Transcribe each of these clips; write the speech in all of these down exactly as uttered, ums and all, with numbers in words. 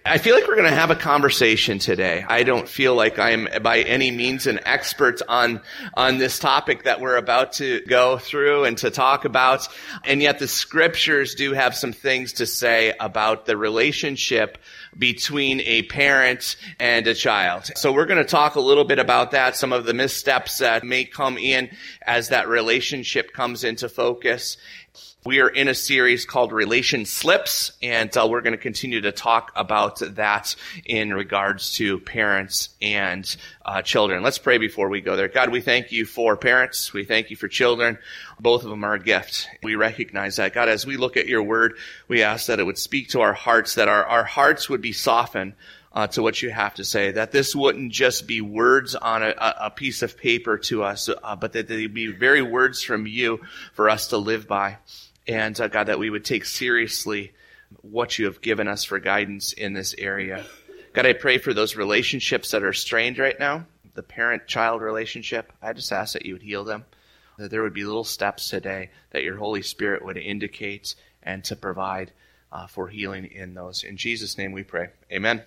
I feel like we're going to have a conversation today. I don't feel like I'm by any means an expert on, on this topic that we're about to go through and to talk about. And yet the scriptures do have some things to say about the relationship between a parent and a child. So we're going to talk a little bit about that, some of the missteps that may come in as that relationship comes into focus. We are in a series called Relation Slips, and uh, we're going to continue to talk about that in regards to parents and uh, children. Let's pray before we go there. God, we thank you for parents. We thank you for children. Both of them are a gift. We recognize that. God, as we look at your word, we ask that it would speak to our hearts, that our, our hearts would be softened Uh, to what you have to say, that this wouldn't just be words on a, a piece of paper to us, uh, but that they'd be very words from you for us to live by. And uh, God, that we would take seriously what you have given us for guidance in this area. God, I pray for those relationships that are strained right now, the parent-child relationship. I just ask that you would heal them, that there would be little steps today that your Holy Spirit would indicate and to provide uh, for healing in those. In Jesus' name we pray. Amen.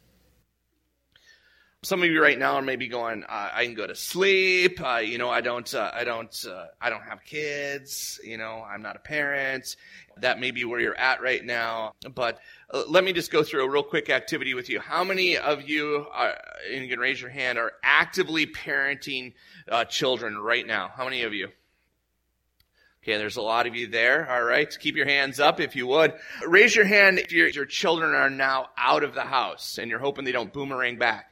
Some of you right now are maybe going, uh, I can go to sleep. Uh, you know, I don't, uh, I don't, uh, I don't have kids. You know, I'm not a parent. That may be where you're at right now. But uh, let me just go through a real quick activity with you. How many of you, are, and you can raise your hand, are actively parenting uh, children right now? How many of you? Okay, there's a lot of you there. All right, keep your hands up if you would. Raise your hand if your, your children are now out of the house and you're hoping they don't boomerang back.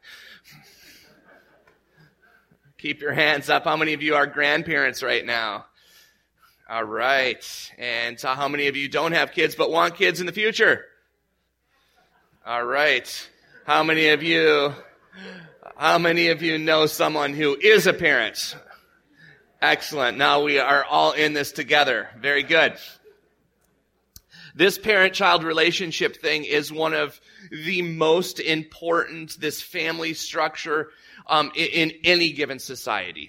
Keep your hands up. How many of you are grandparents right now? All right. And uh, how many of you don't have kids but want kids in the future? All right. How many of you, how many of you know someone who is a parent? Excellent. Now we are all in this together. Very good. This parent-child relationship thing is one of the most important, this family structure um, in, in any given society.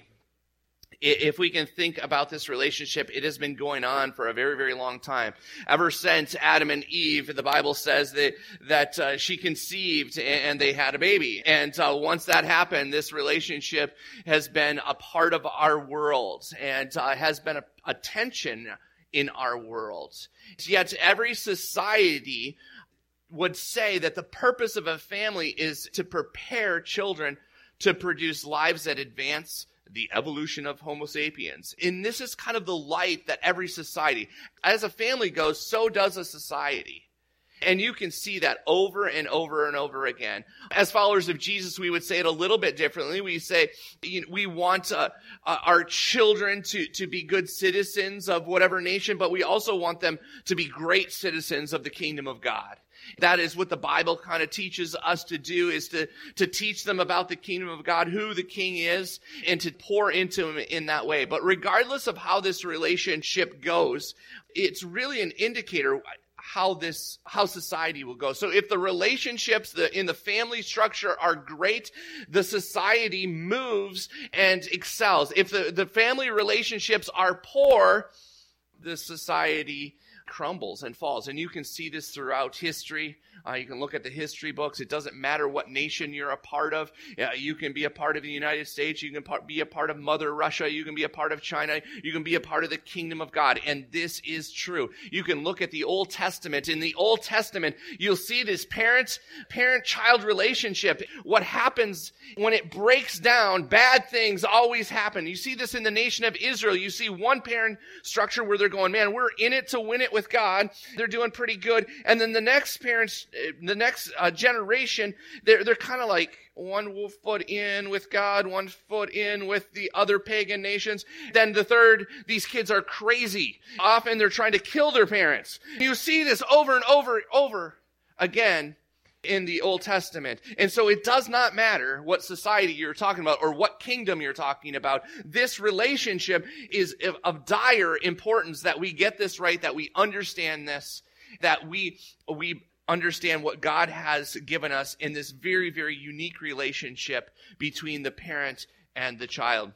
If we can think about this relationship, it has been going on for a very, very long time. Ever since Adam and Eve, the Bible says that, that uh, she conceived and they had a baby. And uh, once that happened, this relationship has been a part of our world and uh, has been a, a tension in our world. Yet every society would say that the purpose of a family is to prepare children to produce lives that advance the evolution of Homo sapiens. And this is kind of the light that every society, as a family goes, so does a society. And you can see that over and over and over again. As followers of Jesus, we would say it a little bit differently. We say, you know, we want uh, uh, our children to, to be good citizens of whatever nation, but we also want them to be great citizens of the kingdom of God. That is what the Bible kind of teaches us to do, is to, to teach them about the kingdom of God, who the king is, and to pour into them in that way. But regardless of how this relationship goes, it's really an indicator how this, how society will go. So if the relationships the, in the family structure are great, the society moves and excels. If the, the family relationships are poor, the society crumbles and falls. And you can see this throughout history. Uh, you can look at the history books. It doesn't matter what nation you're a part of. Uh, you can be a part of the United States. You can par- be a part of Mother Russia. You can be a part of China. You can be a part of the kingdom of God. And this is true. You can look at the Old Testament. In the Old Testament, you'll see this parent, parent-child relationship. What happens when it breaks down, bad things always happen. You see this in the nation of Israel. You see one parent structure where they're going, man, we're in it to win it with God. They're doing pretty good. And then the next parents, the next uh, generation, they're they're kind of like one foot in with God, one foot in with the other pagan nations. Then the third, these kids are crazy. Often they're trying to kill their parents. You see this over and over, over again in the Old Testament. And so it does not matter what society you're talking about or what kingdom you're talking about. This relationship is of dire importance that we get this right, that we understand this, that we we understand what God has given us in this very, very unique relationship between the parent and the child.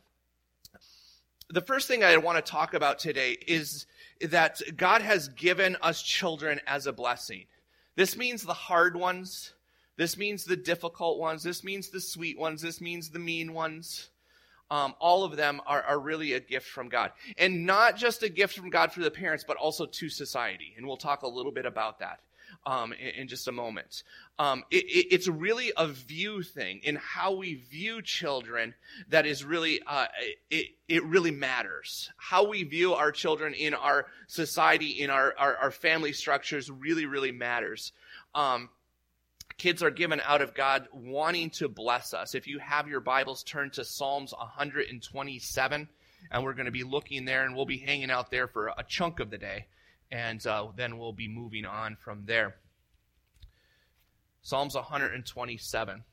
The first thing I want to talk about today is that God has given us children as a blessing. This means the hard ones, This means the difficult ones. This means the sweet ones. This means the mean ones. Um, all of them are, are really a gift from God. And not just a gift from God for the parents, but also to society. And we'll talk a little bit about that um, in, in just a moment. Um, it, it, it's really a view thing in how we view children that is really, uh, it, it really matters. How we view our children in our society, in our, our, our family structures really, really matters. Um, Kids are given out of God wanting to bless us. If you have your Bibles, turn to Psalms one twenty-seven, and we're going to be looking there, and we'll be hanging out there for a chunk of the day, and uh, then we'll be moving on from there. Psalms one twenty-seven.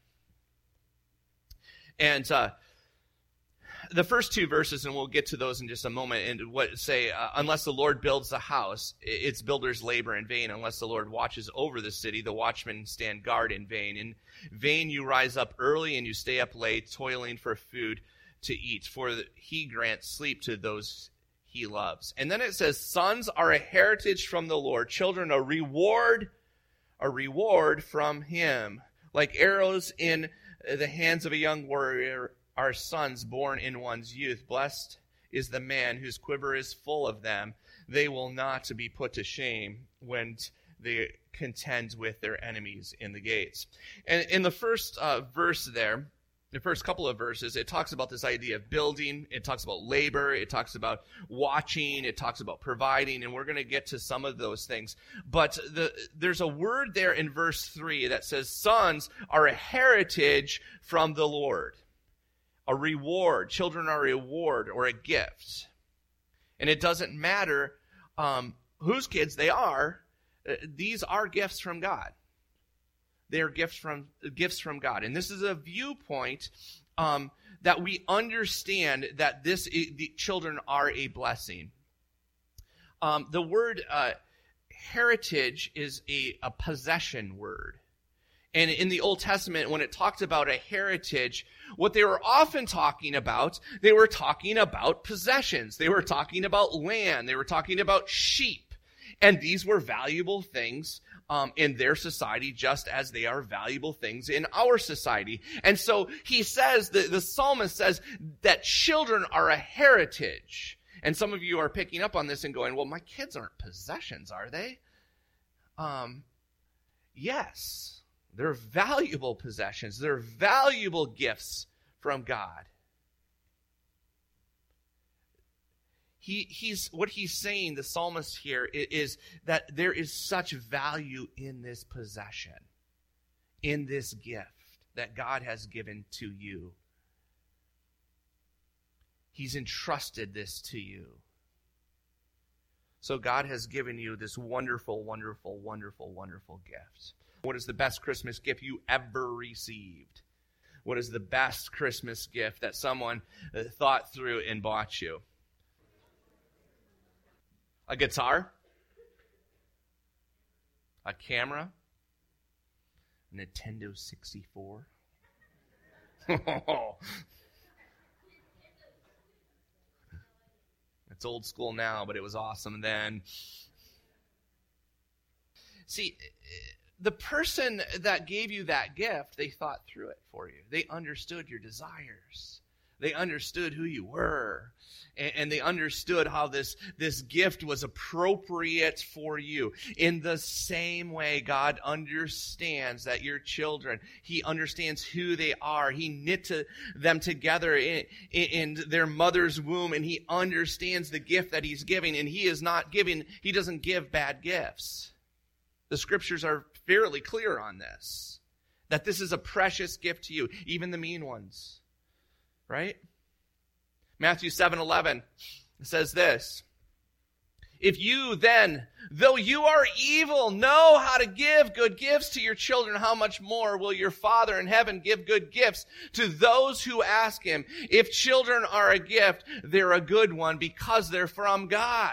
And uh, the first two verses, and we'll get to those in just a moment, and what say, uh, unless the Lord builds the house, its builders labor in vain. Unless the Lord watches over the city, the watchmen stand guard in vain. In vain you rise up early and you stay up late, toiling for food to eat, for he grants sleep to those he loves. And then it says, sons are a heritage from the Lord, children a reward, a reward from him. Like arrows in the hands of a young warrior, our sons born in one's youth. Blessed is the man whose quiver is full of them. They will not be put to shame when they contend with their enemies in the gates. And in the first uh, verse there, the first couple of verses, it talks about this idea of building. It talks about labor. It talks about watching. It talks about providing. And we're going to get to some of those things. But the, there's a word there in verse three that says, sons are a heritage from the Lord. A reward. Children are a reward or a gift. And it doesn't matter um, whose kids they are. Uh, these are gifts from God. They are gifts from gifts from God. And this is a viewpoint um, that we understand that this the children are a blessing. Um, the word uh, heritage is a, a possession word. And in the Old Testament, when it talked about a heritage, what they were often talking about, they were talking about possessions. They were talking about land. They were talking about sheep. And these were valuable things um, in their society, just as they are valuable things in our society. And so he says, the, the psalmist says that children are a heritage. And some of you are picking up on this and going, well, my kids aren't possessions, are they? Um, yes. They're valuable possessions. They're valuable gifts from God. He, he's what he's saying, the psalmist here, is that there is such value in this possession, in this gift that God has given to you. He's entrusted this to you. So God has given you this wonderful, wonderful, wonderful, wonderful gift. What is the best Christmas gift you ever received? What is the best Christmas gift that someone thought through and bought you? A guitar? A camera? A Nintendo sixty-four? It's old school now, but it was awesome then. See, the person that gave you that gift, they thought through it for you. They understood your desires. They understood who you were. And, and they understood how this, this gift was appropriate for you. In the same way, God understands that your children, He understands who they are. He knit to them together in, in, in their mother's womb, and He understands the gift that He's giving. And He is not giving, He doesn't give bad gifts. The scriptures are fairly clear on this, that this is a precious gift to you, even the mean ones, right? Matthew seven eleven says this, if you then, though you are evil, know how to give good gifts to your children, how much more will your Father in heaven give good gifts to those who ask Him? If children are a gift, they're a good one because they're from God.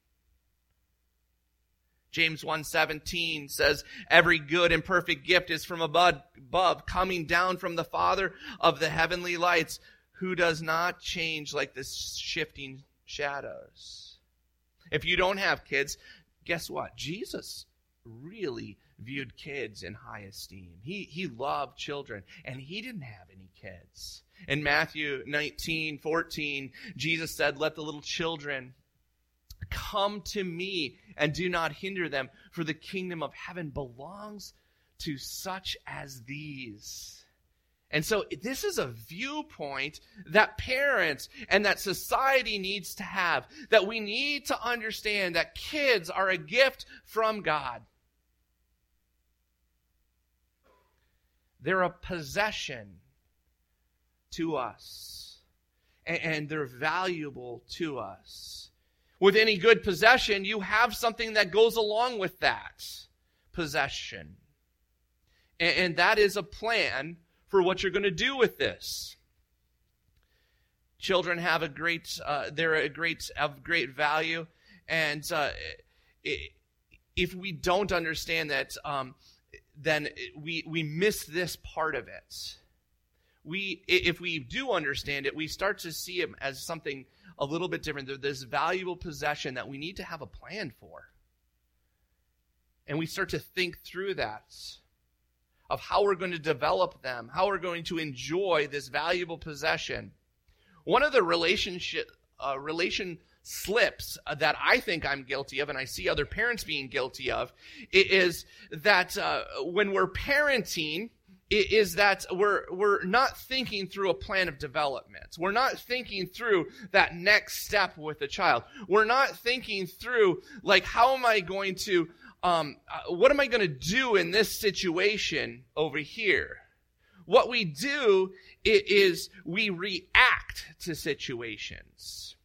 James one seventeen says, every good and perfect gift is from above, coming down from the Father of the heavenly lights, who does not change like the shifting shadows. If you don't have kids, guess what? Jesus really viewed kids in high esteem. He, he loved children, and he didn't have any kids. In Matthew nineteen fourteen, Jesus said, "Let the little children come to me, and do not hinder them, for the kingdom of heaven belongs to such as these." And so this is a viewpoint that parents and that society needs to have, that we need to understand that kids are a gift from God. They're a possession to us, and they're valuable to us. With any good possession, you have something that goes along with that possession. And that is a plan for what you're going to do with this. Children have a great, uh, they're a great, of great value. And uh, if we don't understand that, um, then we, we miss this part of it. We, if we do understand it, we start to see it as something a little bit different. They're this valuable possession that we need to have a plan for. And we start to think through that, of how we're going to develop them, how we're going to enjoy this valuable possession. One of the relationship uh, relation slips that I think I'm guilty of, and I see other parents being guilty of, is that uh, when we're parenting, is that we're we're not thinking through a plan of development. We're not thinking through that next step with the child. We're not thinking through, like, how am I going to Um, uh, what am I going to do in this situation over here? What we do is we react to situations.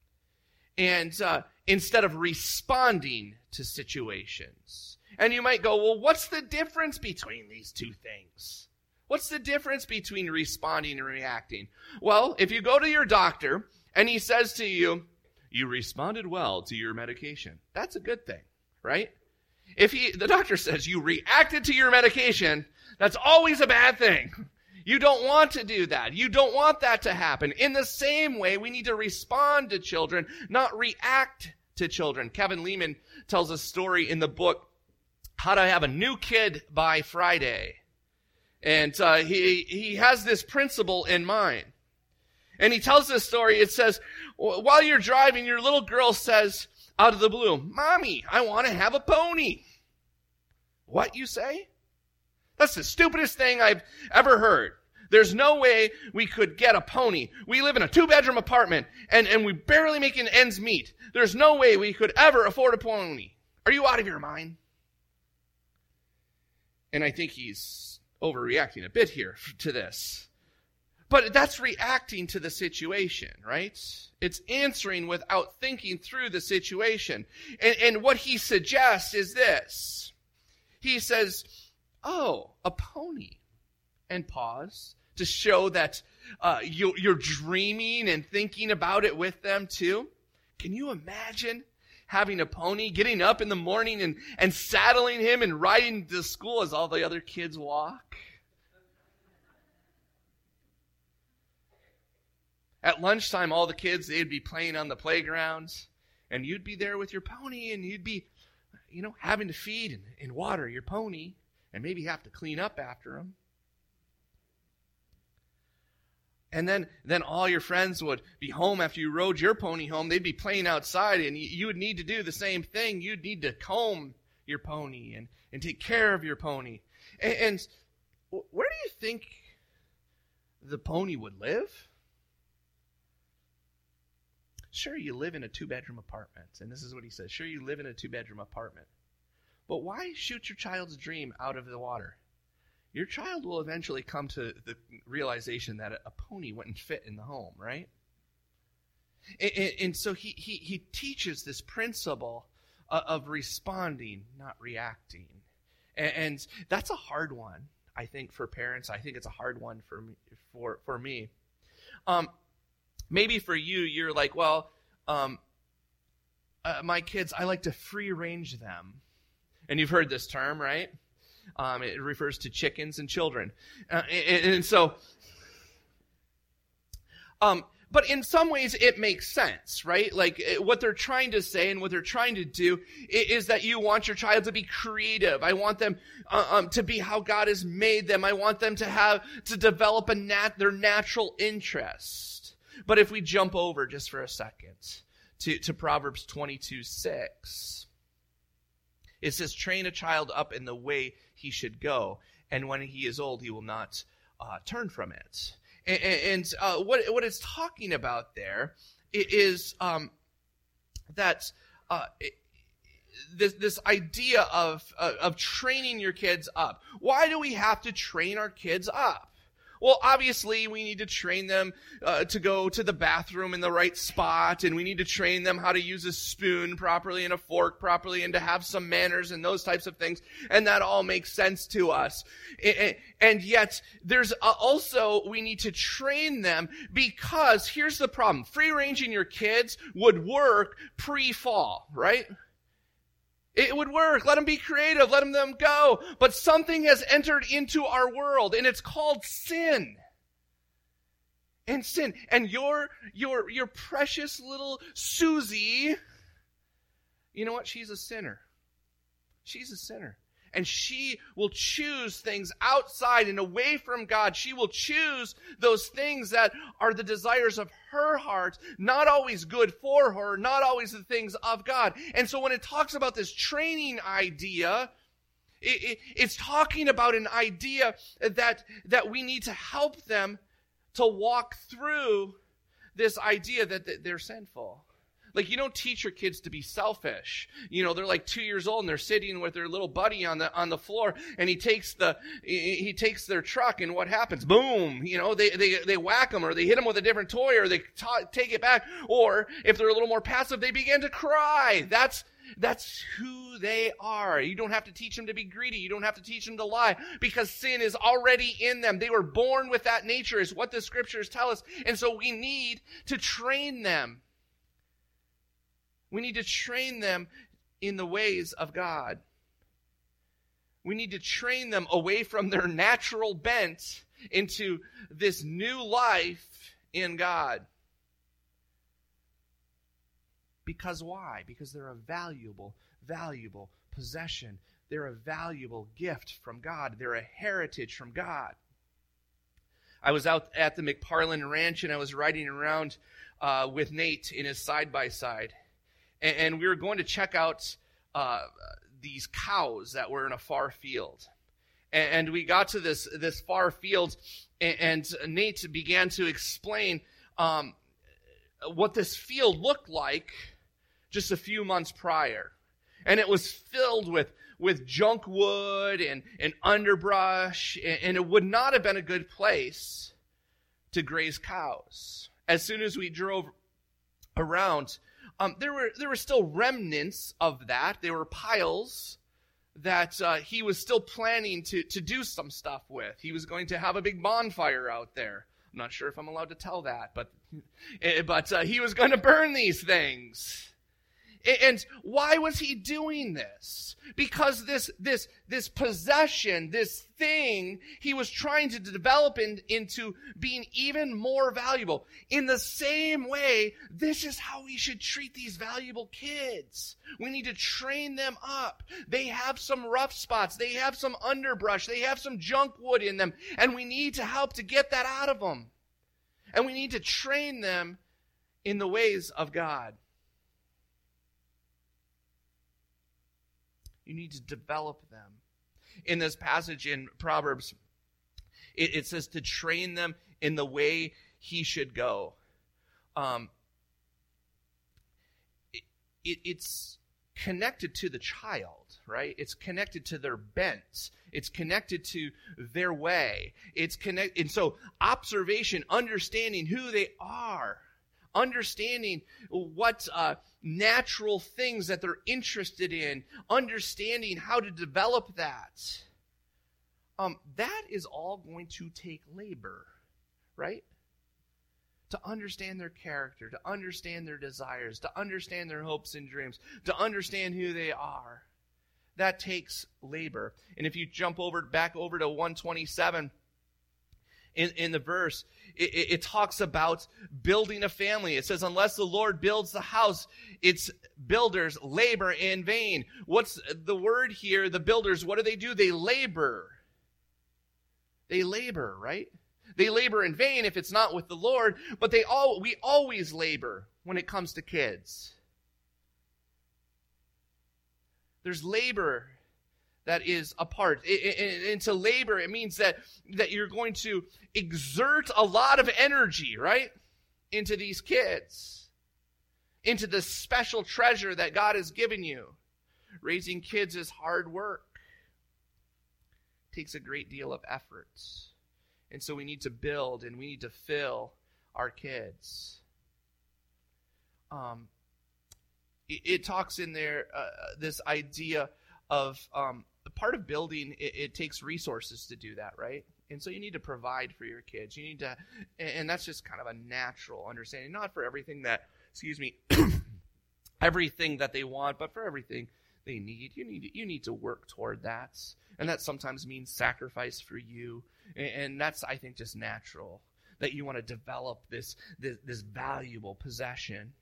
And uh, instead of responding to situations. And you might go, well, what's the difference between these two things? What's the difference between responding and reacting? Well, if you go to your doctor and he says to you, "You responded well to your medication," that's a good thing, right? If he, the doctor says you reacted to your medication, that's always a bad thing. You don't want to do that. You don't want that to happen. In the same way, we need to respond to children, not react to children. Kevin Leman tells a story in the book, How to Have a New Kid by Friday. And uh, he, he has this principle in mind. And he tells this story. It says, while you're driving, your little girl says, out of the blue, "Mommy, I want to have a pony." What, you say? That's the stupidest thing I've ever heard. There's no way we could get a pony. We live in a two-bedroom apartment, and, and we barely make ends meet. There's no way we could ever afford a pony. Are you out of your mind? And I think he's overreacting a bit here to this. But that's reacting to the situation, right? It's answering without thinking through the situation. And, and what he suggests is this. He says, "Oh, a pony." And pause to show that uh, you, you're dreaming and thinking about it with them too. Can you imagine having a pony, getting up in the morning and, and saddling him and riding to school as all the other kids walk? At lunchtime, all the kids, they'd be playing on the playgrounds, and you'd be there with your pony, and you'd be, you know, having to feed and, and water your pony, and maybe have to clean up after him. And then, then all your friends would be home after you rode your pony home. They'd be playing outside, and you, you would need to do the same thing. You'd need to comb your pony and, and take care of your pony. And, and where do you think the pony would live? Sure, you live in a two-bedroom apartment. And this is what he says. Sure, you live in a two-bedroom apartment. But why shoot your child's dream out of the water? Your child will eventually come to the realization that a pony wouldn't fit in the home, right? And, and, and so he, he, he teaches this principle of responding, not reacting. And, and that's a hard one, I think, for parents. I think it's a hard one for me. For, for me. Um, Maybe for you, you're like, well, um, uh, my kids, I like to free range them. And you've heard this term, right? Um, it refers to chickens and children. Uh, and, and so, um, but in some ways it makes sense, right? Like it, what they're trying to say and what they're trying to do is, is that you want your child to be creative. I want them uh, um, to be how God has made them. I want them to have, to develop a nat- their natural interest. But if we jump over just for a second to, to Proverbs twenty-two six, it says, train a child up in the way he should go, and when he is old, he will not uh, turn from it. And, and uh, what what it's talking about there is um, that uh, it, this this idea of uh, of training your kids up. Why do we have to train our kids up? Well, obviously, we need to train them uh, to go to the bathroom in the right spot, and we need to train them how to use a spoon properly and a fork properly and to have some manners and those types of things, and that all makes sense to us. And yet, there's also, we need to train them because, here's the problem, free-ranging your kids would work pre-fall, right? It would work. Let them be creative. Let them, them go. But something has entered into our world, and it's called sin. And sin. And your, your, your precious little Susie, you know what? She's a sinner. She's a sinner. And she will choose things outside and away from God. She will choose those things that are the desires of her heart, not always good for her, not always the things of God. And so when it talks about this training idea, it, it, it's talking about an idea that, that we need to help them to walk through this idea that, that they're sinful. Like, you don't teach your kids to be selfish. You know, they're like two years old and they're sitting with their little buddy on the on the floor, and he takes the he takes their truck, and what happens? Boom! You know, they they they whack them, or they hit them with a different toy, or they ta- take it back, or if they're a little more passive, they begin to cry. That's that's who they are. You don't have to teach them to be greedy. You don't have to teach them to lie, because sin is already in them. They were born with that nature, is what the scriptures tell us, and so we need to train them. We need to train them in the ways of God. We need to train them away from their natural bent into this new life in God. Because why? Because they're a valuable, valuable possession. They're a valuable gift from God. They're a heritage from God. I was out at the McParland Ranch, and I was riding around uh, with Nate in his side-by-side. And we were going to check out uh, these cows that were in a far field. And we got to this this far field, and Nate began to explain um, what this field looked like just a few months prior. And it was filled with, with junk wood and, and underbrush, and it would not have been a good place to graze cows. As soon as we drove around, Um, there were there were still remnants of that. There were piles that uh, he was still planning to, to do some stuff with. He was going to have a big bonfire out there. I'm not sure if I'm allowed to tell that, but but uh, he was going to burn these things. And why was he doing this? Because this this this possession, this thing, he was trying to develop in, into being even more valuable. In the same way, this is how we should treat these valuable kids. We need to train them up. They have some rough spots. They have some underbrush. They have some junk wood in them. And we need to help to get that out of them. And we need to train them in the ways of God. You need to develop them. In this passage in Proverbs, it, it says to train them in the way he should go. Um, it, it, it's connected to the child, right? It's connected to their bent. It's connected to their way. It's connect, and so observation, understanding who they are, understanding what uh, natural things that they're interested in, understanding how to develop that. Um, that is all going to take labor, right? To understand their character, to understand their desires, to understand their hopes and dreams, to understand who they are. That takes labor. And if you jump over back over to one twenty-seven, In, in the verse, it, it, it talks about building a family. It says, unless the Lord builds the house, its builders labor in vain. What's the word here? The builders, what do they do? They labor. They labor, right? They labor in vain if it's not with the Lord, but they all we always labor when it comes to kids. There's labor that is a part. And to labor, it means that, that you're going to exert a lot of energy, right? Into these kids. Into the special treasure that God has given you. Raising kids is hard work. It takes a great deal of effort. And so we need to build and we need to fill our kids. Um, it, it talks in there, uh, this idea of... Um, part of building, it, it takes resources to do that, right? And so you need to provide for your kids. You need to, and that's just kind of a natural understanding, not for everything that, excuse me, everything that they want, but for everything they need. You need, you need to work toward that. And that sometimes means sacrifice for you. And, and that's, I think, just natural, that you want to develop this, this, this valuable possession.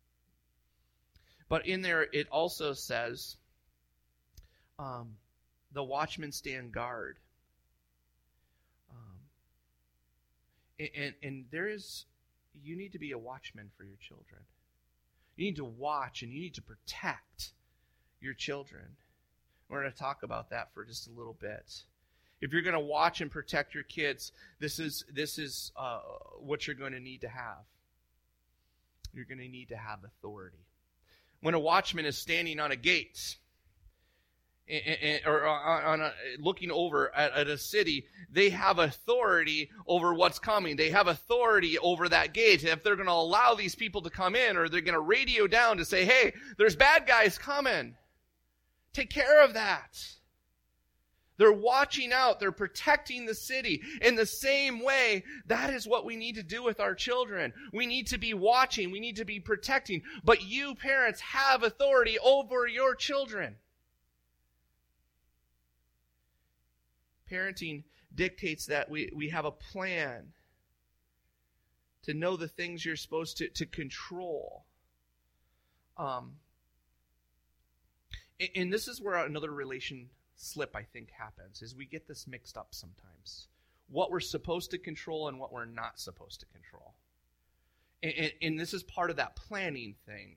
But in there, it also says, um, the watchmen stand guard. Um, and, and there is, you need to be a watchman for your children. You need to watch and you need to protect your children. We're going to talk about that for just a little bit. If you're going to watch and protect your kids, this is this is uh, what you're going to need to have. You're going to need to have authority. When a watchman is standing on a gate, or on a, looking over at, at a city, they have authority over what's coming. They have authority over that gate. If they're going to allow these people to come in, or they're going to radio down to say, hey, there's bad guys coming. Take care of that. They're watching out. They're protecting the city. In the same way, that is what we need to do with our children. We need to be watching. We need to be protecting. But you, parents, have authority over your children. Parenting dictates that we, we have a plan to know the things you're supposed to, to control. Um, and, and this is where another relation slip, I think, happens, is we get this mixed up sometimes. What we're supposed to control and what we're not supposed to control. And, and, and this is part of that planning thing.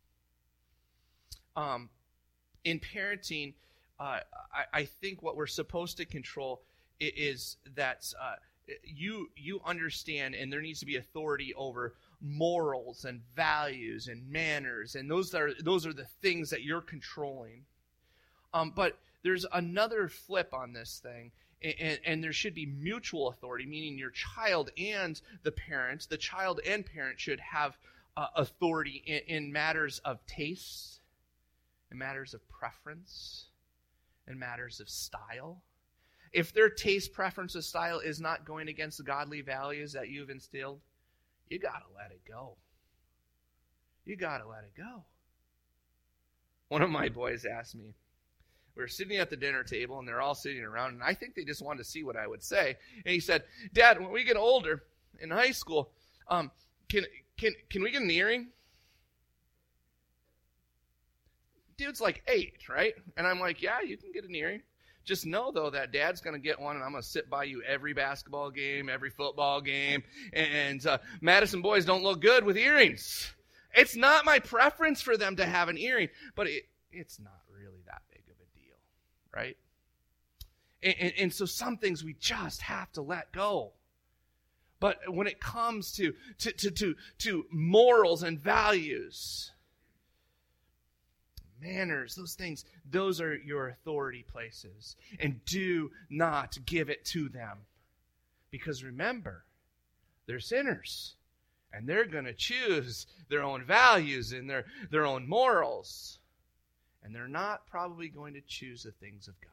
Um, in parenting, Uh, I, I think what we're supposed to control is that uh, you you understand, and there needs to be authority over morals and values and manners, and those are those are the things that you're controlling. Um, but there's another flip on this thing, and, and, and there should be mutual authority, meaning your child and the parent, the child and parent should have uh, authority in, in matters of taste, in matters of preference, in matters of style. If their taste, preference, or style is not going against the godly values that you've instilled, you got to let it go. You got to let it go. One of my boys asked me, we were sitting at the dinner table, and they're all sitting around, and I think they just wanted to see what I would say. And he said, Dad, when we get older, in high school, um, can can can we get an earring? Dude's like eight, right? And I'm like, yeah, you can get an earring. Just know, though, that Dad's going to get one, and I'm going to sit by you every basketball game, every football game. And uh, Madison boys don't look good with earrings. It's not my preference for them to have an earring, but it, it's not really that big of a deal, right? And, and, and so some things we just have to let go. But when it comes to to to to, to morals and values, manners, those things, those are your authority places. And do not give it to them. Because remember, they're sinners. And they're going to choose their own values and their, their own morals. And they're not probably going to choose the things of God.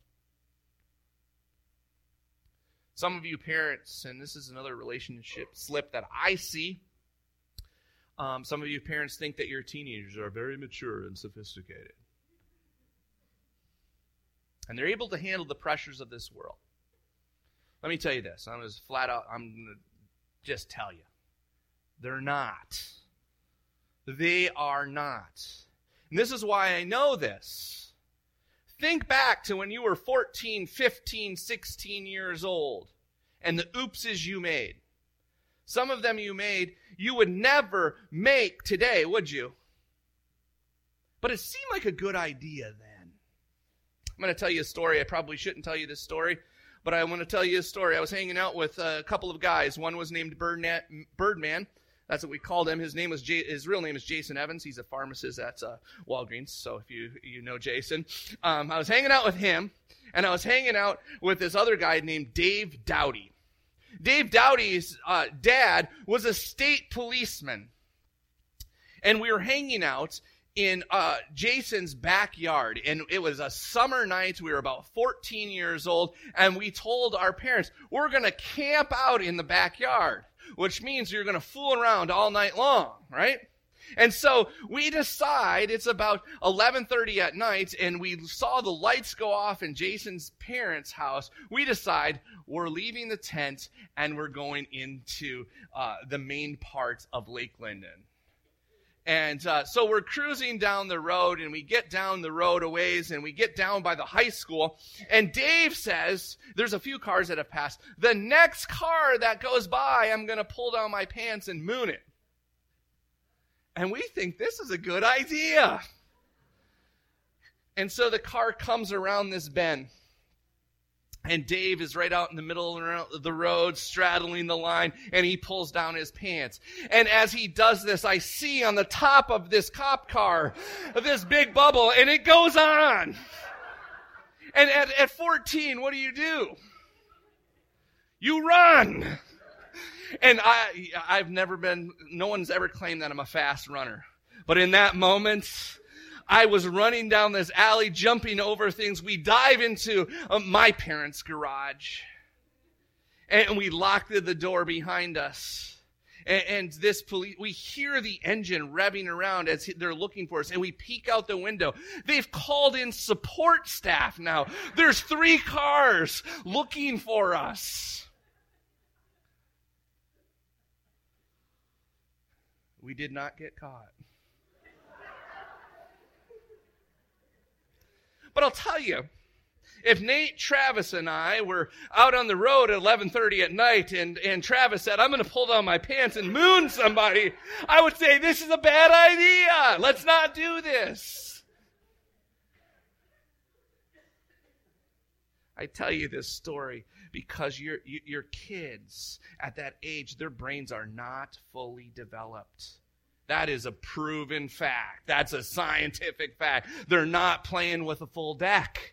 Some of you parents, and this is another relationship slip that I see, Um, some of you parents think that your teenagers are very mature and sophisticated. And they're able to handle the pressures of this world. Let me tell you this. I'm just flat out, I'm going to just tell you. They're not. They are not. And this is why I know this. Think back to when you were fourteen, fifteen, sixteen years old and the oopses you made. Some of them you made, you would never make today, would you? But it seemed like a good idea then. I'm going to tell you a story. I probably shouldn't tell you this story, but I want to tell you a story. I was hanging out with a couple of guys. One was named Birdna- Birdman. That's what we called him. His name was J- his real name is Jason Evans. He's a pharmacist at uh, Walgreens. So if you you know Jason, um, I was hanging out with him, and I was hanging out with this other guy named Dave Dowdy. Dave Dowdy's uh, dad was a state policeman, and we were hanging out in uh, Jason's backyard, and it was a summer night. We were about fourteen years old, and we told our parents, we're going to camp out in the backyard, which means you're going to fool around all night long, right? And so we decide, it's about eleven thirty at night, and we saw the lights go off in Jason's parents' house. We decide we're leaving the tent, and we're going into uh, the main part of Lake Linden. And uh, so we're cruising down the road, and we get down the road a ways, and we get down by the high school. And Dave says, there's a few cars that have passed. The next car that goes by, I'm going to pull down my pants and moon it. And we think this is a good idea. And so the car comes around this bend. And Dave is right out in the middle of the road, straddling the line, and he pulls down his pants. And as he does this, I see on the top of this cop car this big bubble, and it goes on. And at, at fourteen, what do you do? You run. And I, I've never been, no one's ever claimed that I'm a fast runner. But in that moment, I was running down this alley, jumping over things. We dive into uh, my parents' garage. And we lock the, the door behind us. And, and this police, we hear the engine revving around as they're looking for us. And we peek out the window. They've called in support staff now. There's three cars looking for us. We did not get caught. But I'll tell you, if Nate, Travis, and I were out on the road at eleven thirty at night and, and Travis said, I'm going to pull down my pants and moon somebody, I would say, this is a bad idea. Let's not do this. I tell you this story because your, your kids at that age, their brains are not fully developed. That is a proven fact. That's a scientific fact. They're not playing with a full deck.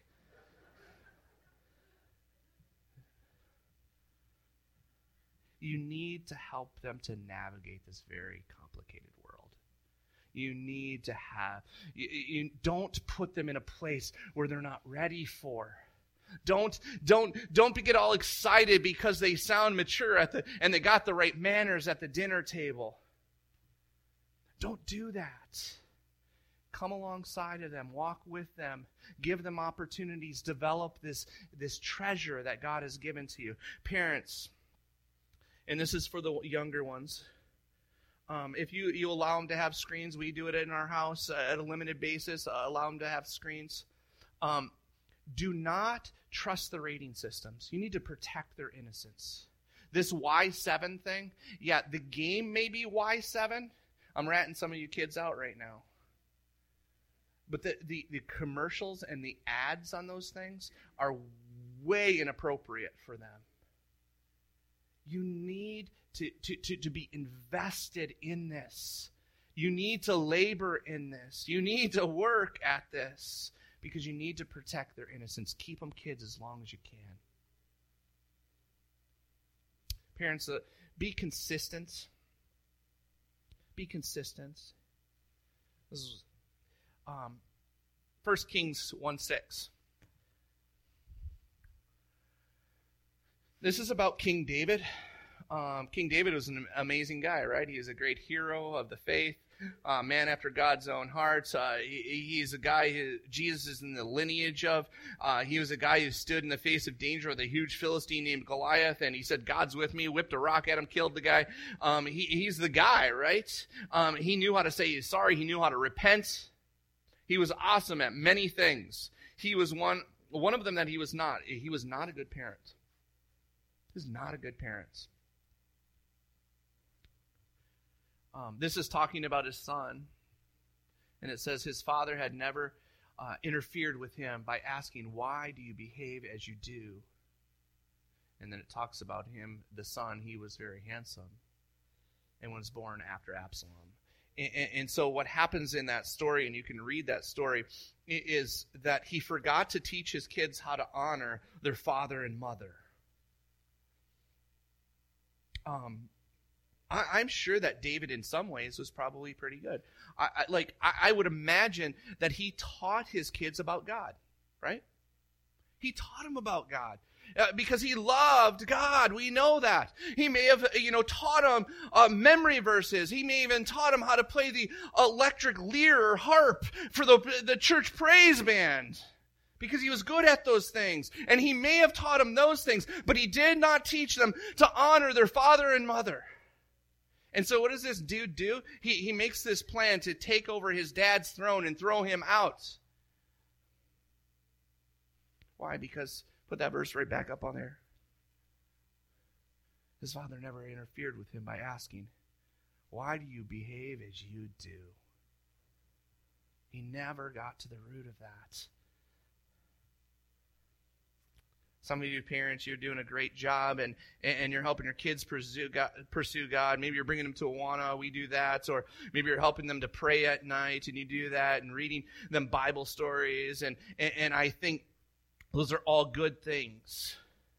You need to help them to navigate this very complicated world. You need to have, you, you don't put them in a place where they're not ready for. Don't don't don't get all excited because they sound mature at the and they got the right manners at the dinner table. Don't do that. Come alongside of them, walk with them, give them opportunities, develop this, this treasure that God has given to you. Parents, and this is for the younger ones, um, if you, you allow them to have screens, we do it in our house uh, at a limited basis, uh, allow them to have screens. Um, do not trust the rating systems. You need to protect their innocence. This Y seven thing, yeah, the game may be Y seven. I'm ratting some of you kids out right now. But the, the, the commercials and the ads on those things are way inappropriate for them. You need to, to, to, to be invested in this. You need to labor in this. You need to work at this because you need to protect their innocence. Keep them kids as long as you can. Parents, uh, be consistent. Be consistent. This is um, First Kings one six. This is about King David. Um, King David was an amazing guy, right? He is a great hero of the faith. uh, man after God's own heart. Uh, he, he's a guy who Jesus is in the lineage of. Uh, he was a guy who stood in the face of danger with a huge Philistine named Goliath, and he said, God's with me, whipped a rock at him, killed the guy. Um, he, he's the guy, right? Um, he knew how to say he's sorry. He knew how to repent. He was awesome at many things. He was one, one of them that he was not. He was not a good parent. He was not a good parent. Um, this is talking about his son. And it says his father had never uh, interfered with him by asking, why do you behave as you do? And then it talks about him, the son, he was very handsome and was born after Absalom. And, and, and so what happens in that story, and you can read that story, is that he forgot to teach his kids how to honor their father and mother. Um, I, I'm sure that David, in some ways, was probably pretty good. I, I, like I, I would imagine that he taught his kids about God, right? He taught them about God. Uh, because he loved God. We know that. He may have, you know, taught them uh, memory verses. He may even taught them how to play the electric lyre or harp for the, the church praise band. Because he was good at those things. And he may have taught them those things, but he did not teach them to honor their father and mother. And so what does this dude do? He, he makes this plan to take over his dad's throne and throw him out. Why? Because, put that verse right back up on there. His father never interfered with him by asking, why do you behave as you do? He never got to the root of that. Some of you parents, you're doing a great job, and, and you're helping your kids pursue God, pursue God. Maybe you're bringing them to Awana, we do that. Or maybe you're helping them to pray at night, and you do that, and reading them Bible stories. And, and, and I think those are all good things.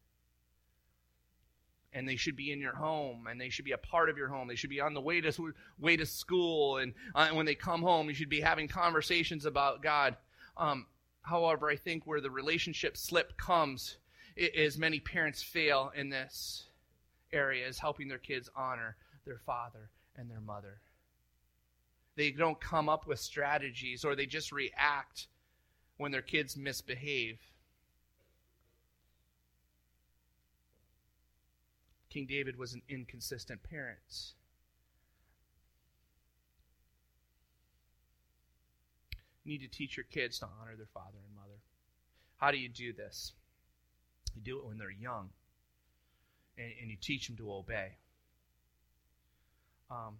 And they should be in your home, and they should be a part of your home. They should be on the way to, way to school, and uh, when they come home, you should be having conversations about God. Um, however, I think where the relationship slip comes is many parents fail in this area, is helping their kids honor their father and their mother. They don't come up with strategies, or they just react when their kids misbehave. King David was an inconsistent parent. You need to teach your kids to honor their father and mother. How do you do this? You do it when they're young, and, and you teach them to obey. Um,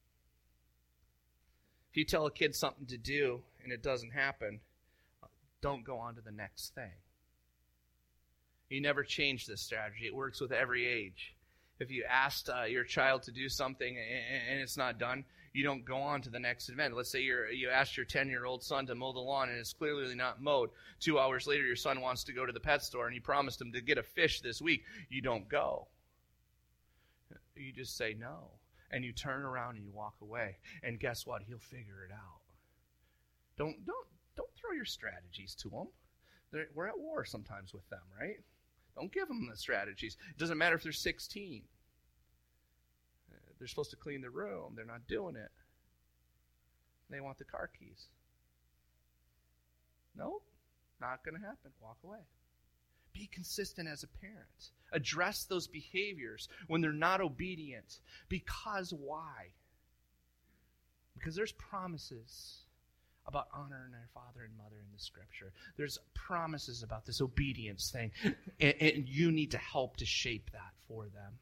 if you tell a kid something to do and it doesn't happen, don't go on to the next thing. You never change this strategy. It works with every age. If you asked uh, your child to do something and, and it's not done, you don't go on to the next event. Let's say you're, you asked your ten-year-old son to mow the lawn and it's clearly not mowed. Two hours later, your son wants to go to the pet store and you promised him to get a fish this week. You don't go. You just say no. And you turn around and you walk away. And guess what? He'll figure it out. Don't don't don't throw your strategies to him. They're, we're at war sometimes with them, right? Don't give them the strategies. It doesn't matter if they're sixteen. They're supposed to clean the room. They're not doing it. They want the car keys. No, not going to happen. Walk away. Be consistent as a parent. Address those behaviors when they're not obedient. Because why? Because there's promises about honoring our father and mother in the scripture. There's promises about this obedience thing. And, and you need to help to shape that for them.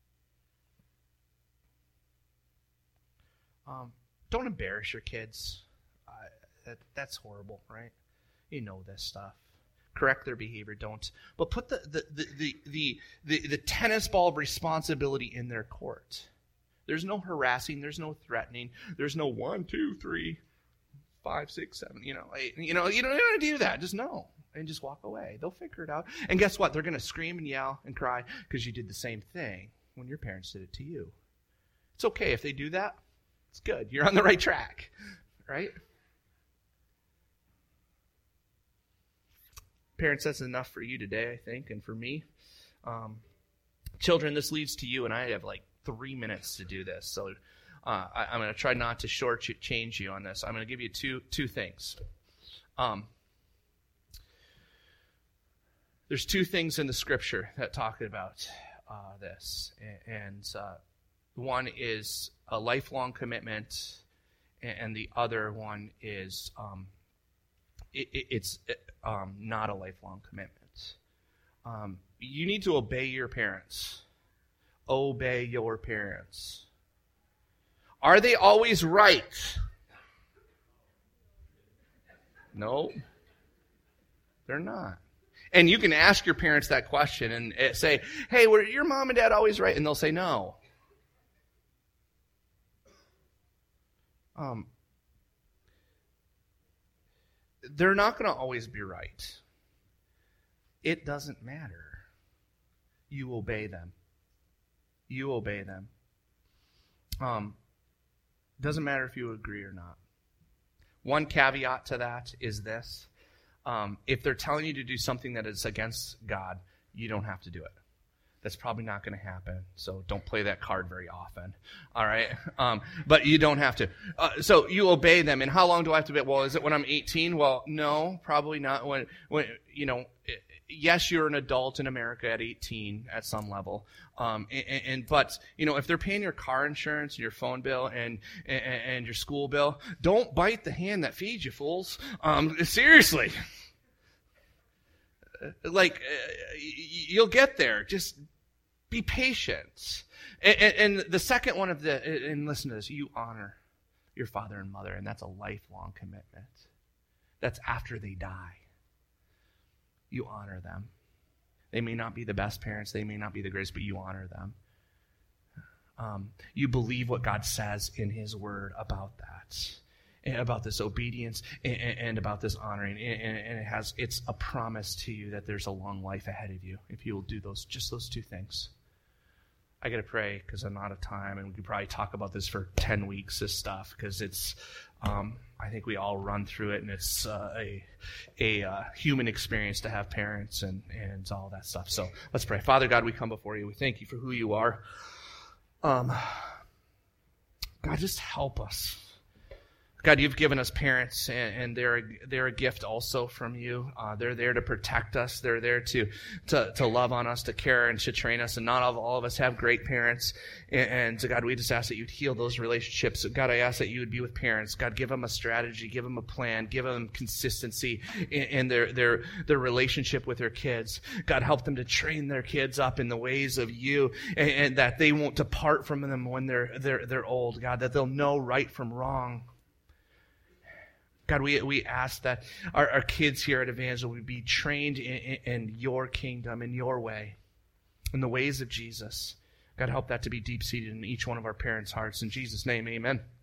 Um, don't embarrass your kids. Uh, that, that's horrible, right? You know this stuff. Correct their behavior, don't. But put the the, the, the, the, the, the tennis ball of responsibility in their court. There's no harassing. There's no threatening. There's no one, two, three, five, six, seven. You know, eight, you know, you don't have to do that. Just no. And just walk away. They'll figure it out. And guess what? They're going to scream and yell and cry because you did the same thing when your parents did it to you. It's okay if they do that. It's good. You're on the right track, right? Parents, that's enough for you today, I think, and for me. Um, children, this leads to you, and I have like three minutes to do this. So Uh, I, I'm going to try not to shortchange you on this. I'm going to give you two two things. Um, there's two things in the Scripture that talk about uh, this, and uh, one is a lifelong commitment, and the other one is um, it, it, it's um, not a lifelong commitment. Um, you need to obey your parents. Obey your parents. Are they always right? No, they're not. And you can ask your parents that question and say, hey, were your mom and dad always right? And they'll say no. Um, they're not going to always be right. It doesn't matter. You obey them. You obey them. Um, doesn't matter if you agree or not. One caveat to that is this. Um, if they're telling you to do something that is against God, you don't have to do it. That's probably not going to happen. So don't play that card very often. All right? Um, but you don't have to. Uh, so you obey them. And how long do I have to be? Well, is it when I'm eighteen? Well, no, probably not. When, when you know, yes, you're an adult in America at eighteen at some level. Um, and, and but, you know, if they're paying your car insurance and your phone bill and, and, and your school bill, don't bite the hand that feeds you, fools. Um, seriously. Like, uh, you'll get there. Just be patient. And, and, and the second one of the, and listen to this, you honor your father and mother, and that's a lifelong commitment. That's after they die. You honor them. They may not be the best parents, they may not be the greatest, but you honor them. Um, you believe what God says in His Word about that. About this obedience and, and about this honoring, and, and it has it's a promise to you that there's a long life ahead of you if you will do those just those two things. I gotta pray because I'm out of time, and we could probably talk about this for ten weeks. This stuff because it's um, I think we all run through it, and it's uh, a a uh, human experience to have parents and and all that stuff. So let's pray. Father God, we come before you. We thank you for who you are. Um, God, just help us. God, you've given us parents, and, and they're they're a gift also from you. Uh, they're there to protect us. They're there to, to to love on us, to care and to train us. And not all, all of us have great parents. And, and so God, we just ask that you'd heal those relationships. God, I ask that you would be with parents. God, give them a strategy, give them a plan, give them consistency in, in their their their relationship with their kids. God, help them to train their kids up in the ways of you, and, and that they won't depart from them when they're they're they're old. God, that they'll know right from wrong. God, we we ask that our, our kids here at Evangel would be trained in, in, in your kingdom, in your way, in the ways of Jesus. God, help that to be deep-seated in each one of our parents' hearts. In Jesus' name, amen.